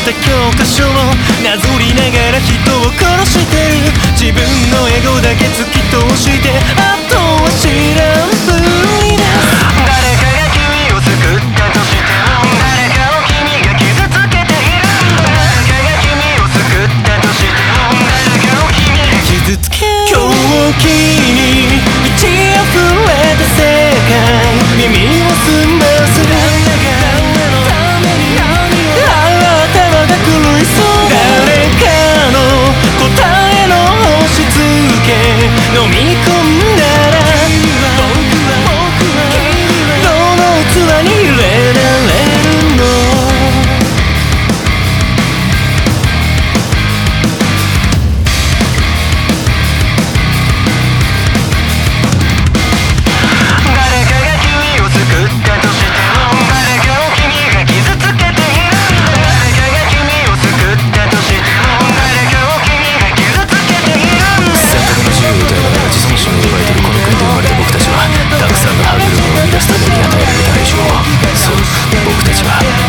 した教科書をなぞりながら人を殺してる。自分のエゴだけ突き通してあとは知らんふりです。誰かが君を救ったとしても誰かを君が傷つけている。誰かが君を救ったとしても誰かを君が傷つける。狂気に満ち溢れた世界、耳を澄ませる。飲み込んだら僕はどの器に入れられるの。誰かが君を救ったとしても誰かを君が傷つけている。誰かが君を救ったとしても誰かを君が傷つけている。選択の自由を歌いながら自尊心を奪い取るこの国で生まれた僕たちはたくさんの歯車を生み出すために与えられた愛情を、そう僕たちは